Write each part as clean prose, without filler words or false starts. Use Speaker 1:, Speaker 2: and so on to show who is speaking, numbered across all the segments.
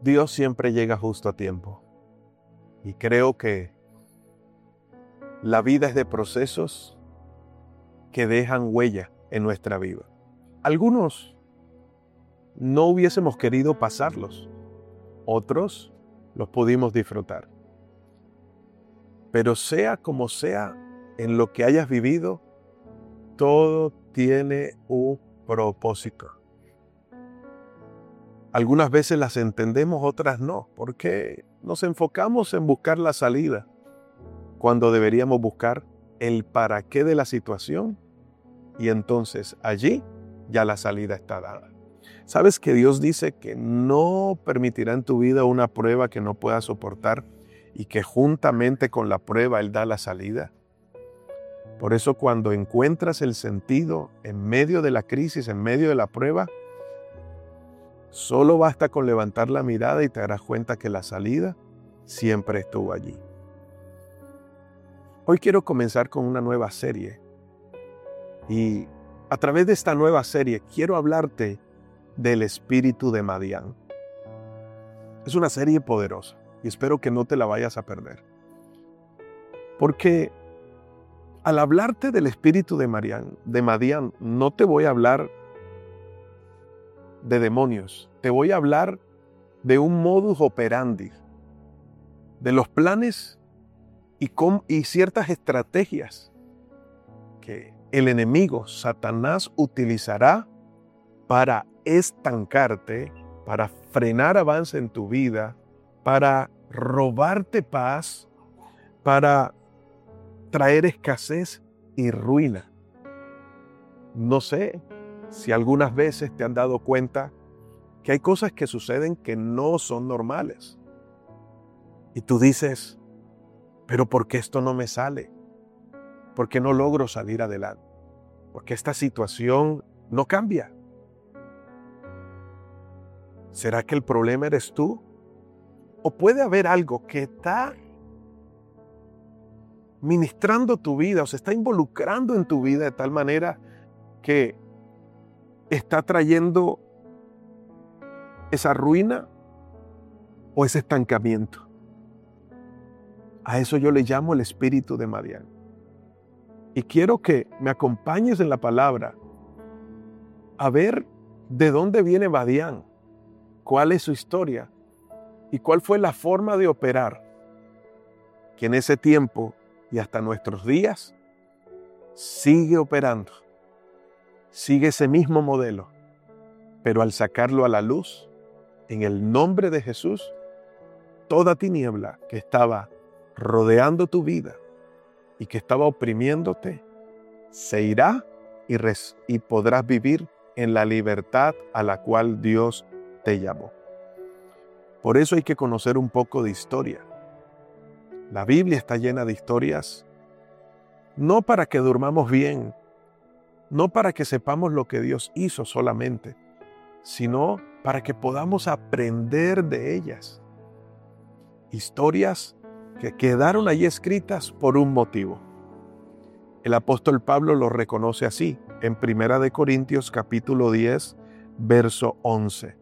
Speaker 1: Dios siempre llega justo a tiempo. Y creo que la vida es de procesos que dejan huella en nuestra vida. Algunos no hubiésemos querido pasarlos, otros los pudimos disfrutar. Pero sea como sea, en lo que hayas vivido, todo tiene un propósito. Algunas veces las entendemos, otras no, porque nos enfocamos en buscar la salida, cuando deberíamos buscar el para qué de la situación, y entonces allí ya la salida está dada. ¿Sabes que Dios dice que no permitirá en tu vida una prueba que no puedas soportar y que juntamente con la prueba Él da la salida? Por eso cuando encuentras el sentido en medio de la crisis, en medio de la prueba, solo basta con levantar la mirada y te darás cuenta que la salida siempre estuvo allí. Hoy quiero comenzar con una nueva serie y a través de esta nueva serie quiero hablarte del espíritu de Madián. Es una serie poderosa y espero que no te la vayas a perder. Porque al hablarte del espíritu de Madián, no te voy a hablar de demonios, te voy a hablar de un modus operandi, de los planes y ciertas estrategias que el enemigo, Satanás, utilizará para estancarte, para frenar avance en tu vida, para robarte paz, para traer escasez y ruina. No sé si algunas veces te han dado cuenta que hay cosas que suceden que no son normales. Y tú dices, pero ¿por qué esto no me sale? ¿Por qué no logro salir adelante? ¿Por qué esta situación no cambia? ¿Será que el problema eres tú? ¿O puede haber algo que está ministrando tu vida o se está involucrando en tu vida de tal manera que está trayendo esa ruina o ese estancamiento? A eso yo le llamo el espíritu de Madián. Y quiero que me acompañes en la palabra a ver de dónde viene Madián, cuál es su historia y cuál fue la forma de operar que en ese tiempo y hasta nuestros días sigue operando, sigue ese mismo modelo, pero al sacarlo a la luz, en el nombre de Jesús, toda tiniebla que estaba rodeando tu vida y que estaba oprimiéndote, se irá y podrás vivir en la libertad a la cual Dios te llamó. Por eso hay que conocer un poco de historia. La Biblia está llena de historias, no para que durmamos bien, no para que sepamos lo que Dios hizo solamente, sino para que podamos aprender de ellas. Historias que quedaron allí escritas por un motivo. El apóstol Pablo lo reconoce así en 1 Corintios capítulo 10, verso 11.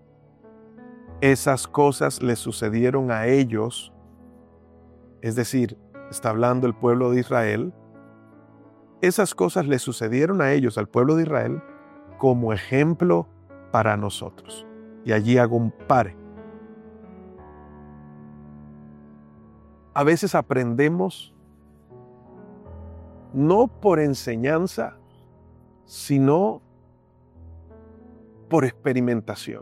Speaker 1: Esas cosas le sucedieron a ellos, es decir, está hablando el pueblo de Israel. Esas cosas le sucedieron a ellos, al pueblo de Israel, como ejemplo para nosotros. Y allí hago un pare. A veces aprendemos no por enseñanza, sino por experimentación,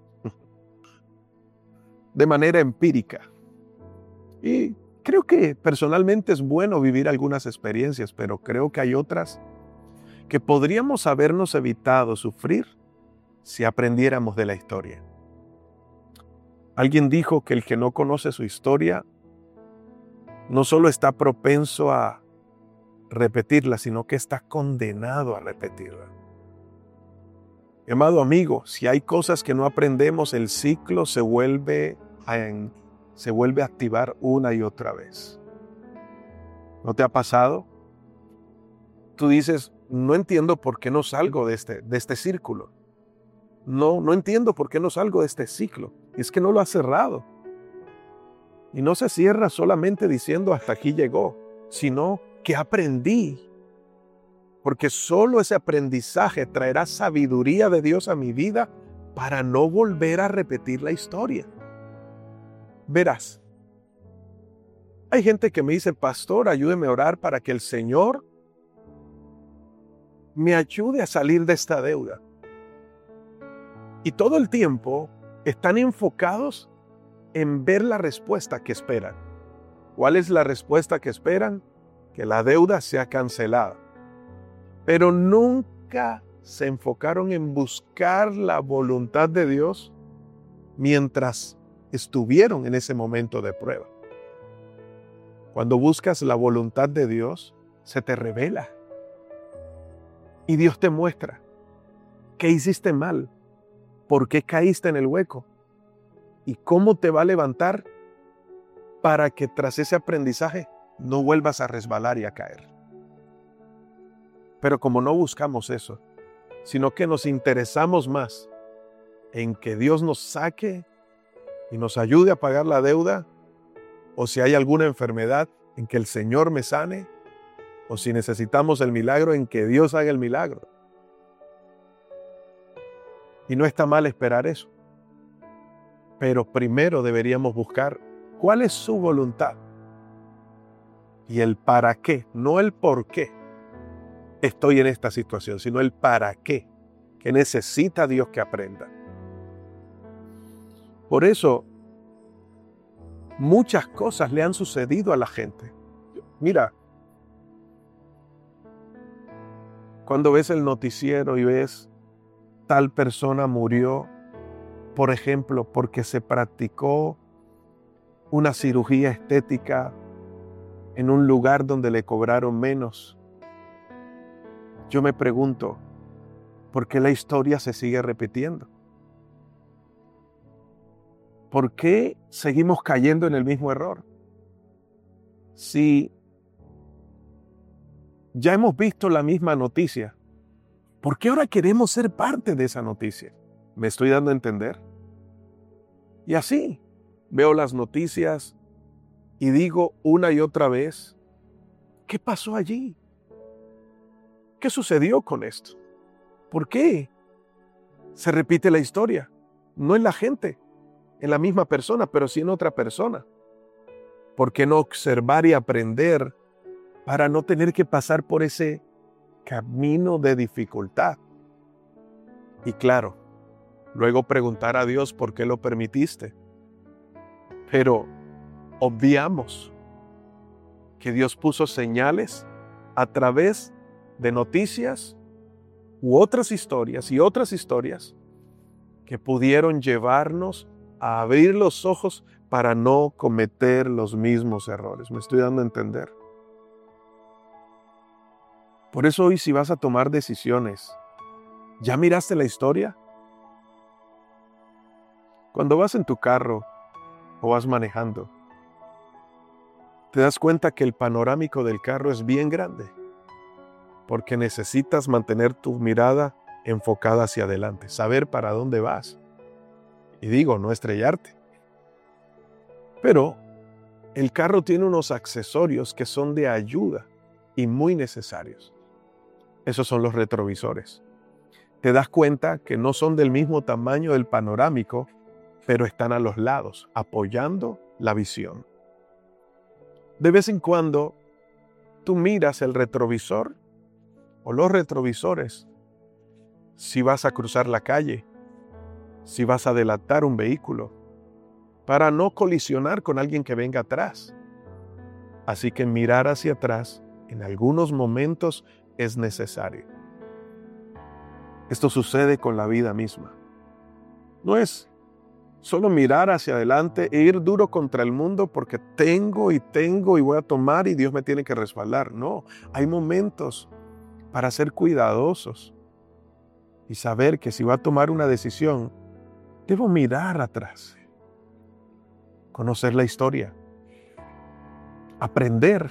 Speaker 1: de manera empírica. Y creo que personalmente es bueno vivir algunas experiencias, pero creo que hay otras que podríamos habernos evitado sufrir si aprendiéramos de la historia. Alguien dijo que el que no conoce su historia no solo está propenso a repetirla, sino que está condenado a repetirla. Mi amado amigo, si hay cosas que no aprendemos, el ciclo se vuelve a activar una y otra vez. ¿No te ha pasado? Tú dices, no entiendo por qué no salgo de este círculo. no entiendo por qué no salgo de este ciclo. Y es que no lo has cerrado. Y no se cierra solamente diciendo hasta aquí llegó, sino que aprendí. Porque solo ese aprendizaje traerá sabiduría de Dios a mi vida para no volver a repetir la historia. Verás, hay gente que me dice, pastor, ayúdeme a orar para que el Señor me ayude a salir de esta deuda. Y todo el tiempo están enfocados en ver la respuesta que esperan. ¿Cuál es la respuesta que esperan? Que la deuda sea cancelada. Pero nunca se enfocaron en buscar la voluntad de Dios mientras estuvieron en ese momento de prueba. Cuando buscas la voluntad de Dios, se te revela. Y Dios te muestra qué hiciste mal, por qué caíste en el hueco y cómo te va a levantar para que tras ese aprendizaje no vuelvas a resbalar y a caer. Pero como no buscamos eso, sino que nos interesamos más en que Dios nos saque y nos ayude a pagar la deuda, o si hay alguna enfermedad, en que el Señor me sane, o si necesitamos el milagro, en que Dios haga el milagro. Y no está mal esperar eso. Pero primero deberíamos buscar cuál es su voluntad y el para qué, no el por qué estoy en esta situación, sino el para qué, que necesita Dios que aprenda. Por eso, muchas cosas le han sucedido a la gente. Mira, cuando ves el noticiero y ves tal persona murió, por ejemplo, porque se practicó una cirugía estética en un lugar donde le cobraron menos, yo me pregunto, ¿por qué la historia se sigue repitiendo? ¿Por qué seguimos cayendo en el mismo error? Si ya hemos visto la misma noticia, ¿por qué ahora queremos ser parte de esa noticia? ¿Me estoy dando a entender? Y así veo las noticias y digo una y otra vez, ¿qué pasó allí? ¿Qué sucedió con esto? ¿Por qué se repite la historia? No en la gente, en la misma persona, pero sí en otra persona. ¿Por qué no observar y aprender para no tener que pasar por ese camino de dificultad? Y claro, luego preguntar a Dios por qué lo permitiste. Pero obviamos que Dios puso señales a través de noticias u otras historias y otras historias que pudieron llevarnos a abrir los ojos para no cometer los mismos errores. ¿Me estoy dando a entender? Por eso hoy, si vas a tomar decisiones, ¿ya miraste la historia? Cuando vas en tu carro o vas manejando, te das cuenta que el panorámico del carro es bien grande, porque necesitas mantener tu mirada enfocada hacia adelante, saber para dónde vas. Y digo, no estrellarte. Pero el carro tiene unos accesorios que son de ayuda y muy necesarios. Esos son los retrovisores. Te das cuenta que no son del mismo tamaño del panorámico, pero están a los lados, apoyando la visión. De vez en cuando, tú miras el retrovisor o los retrovisores si vas a cruzar la calle, si vas a adelantar un vehículo, para no colisionar con alguien que venga atrás. Así que mirar hacia atrás en algunos momentos es necesario. Esto sucede con la vida misma. No es solo mirar hacia adelante e ir duro contra el mundo porque tengo y voy a tomar y Dios me tiene que respaldar. No, hay momentos para ser cuidadosos y saber que si voy a tomar una decisión, debo mirar atrás, conocer la historia, aprender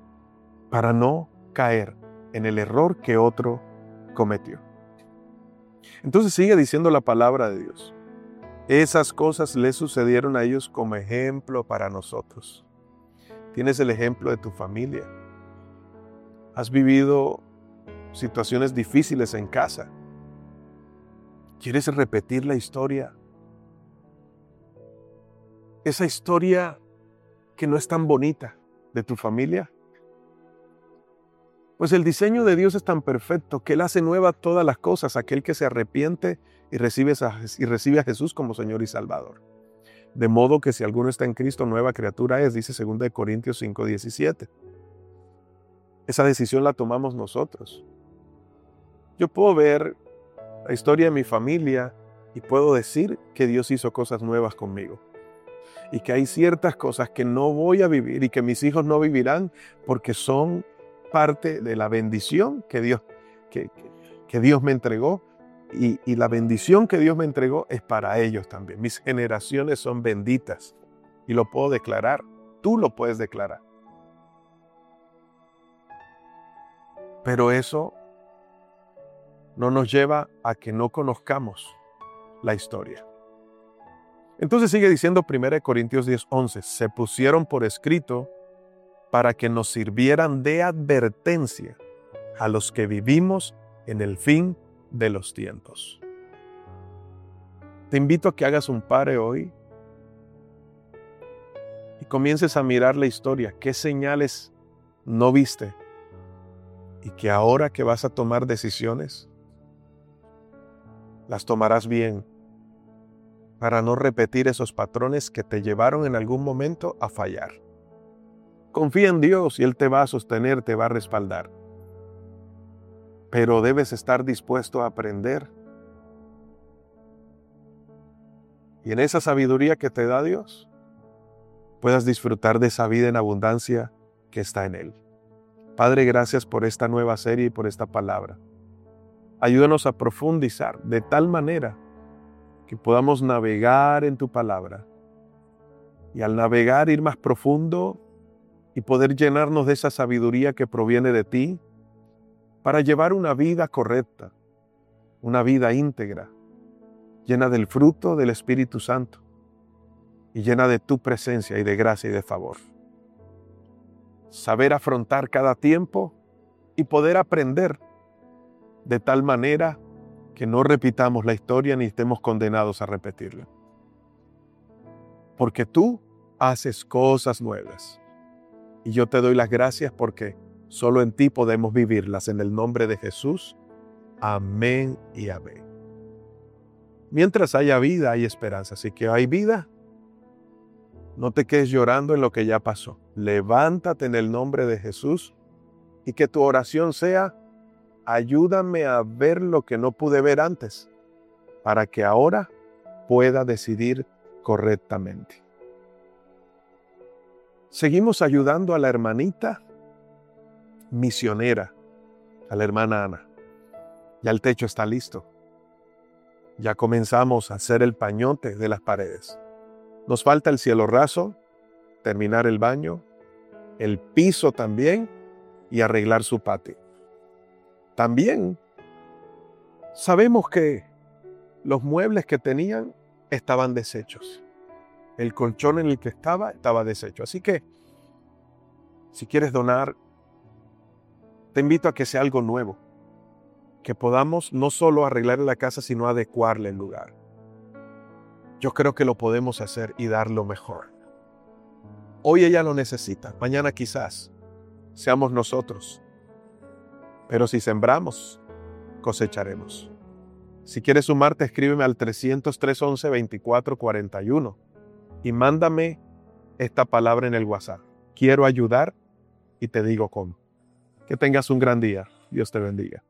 Speaker 1: para no caer en el error que otro cometió. Entonces sigue diciendo la palabra de Dios. Esas cosas le sucedieron a ellos como ejemplo para nosotros. Tienes el ejemplo de tu familia. Has vivido situaciones difíciles en casa. ¿Quieres repetir la historia? Esa historia que no es tan bonita de tu familia. Pues el diseño de Dios es tan perfecto que Él hace nuevas todas las cosas, aquel que se arrepiente y recibe a Jesús como Señor y Salvador. De modo que si alguno está en Cristo, nueva criatura es, dice 2 Corintios 5:17. Esa decisión la tomamos nosotros. Yo puedo ver la historia de mi familia y puedo decir que Dios hizo cosas nuevas conmigo. Y que hay ciertas cosas que no voy a vivir y que mis hijos no vivirán porque son parte de la bendición que Dios me entregó. Y la bendición que Dios me entregó es para ellos también. Mis generaciones son benditas y lo puedo declarar. Tú lo puedes declarar. Pero eso no nos lleva a que no conozcamos la historia. Entonces sigue diciendo 1 Corintios 10:11, se pusieron por escrito para que nos sirvieran de advertencia a los que vivimos en el fin de los tiempos. Te invito a que hagas un pare hoy y comiences a mirar la historia. ¿Qué señales no viste? Y que ahora que vas a tomar decisiones, las tomarás bien para no repetir esos patrones que te llevaron en algún momento a fallar. Confía en Dios y Él te va a sostener, te va a respaldar. Pero debes estar dispuesto a aprender. Y en esa sabiduría que te da Dios, puedas disfrutar de esa vida en abundancia que está en Él. Padre, gracias por esta nueva serie y por esta palabra. Ayúdanos a profundizar de tal manera que podamos navegar en tu palabra. Y al navegar ir más profundo y poder llenarnos de esa sabiduría que proviene de ti para llevar una vida correcta, una vida íntegra, llena del fruto del Espíritu Santo y llena de tu presencia y de gracia y de favor. Saber afrontar cada tiempo y poder aprender de tal manera que no repitamos la historia ni estemos condenados a repetirla. Porque tú haces cosas nuevas. Y yo te doy las gracias porque solo en ti podemos vivirlas. En el nombre de Jesús. Amén y amén. Mientras haya vida, hay esperanza. Así que hay vida. No te quedes llorando en lo que ya pasó. Levántate en el nombre de Jesús y que tu oración sea: ayúdame a ver lo que no pude ver antes, para que ahora pueda decidir correctamente. Seguimos ayudando a la hermanita misionera, a la hermana Ana. Ya el techo está listo. Ya comenzamos a hacer el pañote de las paredes. Nos falta el cielo raso, terminar el baño, el piso también y arreglar su patio. También sabemos que los muebles que tenían estaban deshechos. El colchón en el que estaba deshecho. Así que, si quieres donar, te invito a que sea algo nuevo. Que podamos no solo arreglar la casa, sino adecuarle el lugar. Yo creo que lo podemos hacer y dar lo mejor. Hoy ella lo necesita. Mañana quizás seamos nosotros. Pero si sembramos, cosecharemos. Si quieres sumarte, escríbeme al 300-311-2441 y mándame esta palabra en el WhatsApp. Quiero ayudar y te digo cómo. Que tengas un gran día. Dios te bendiga.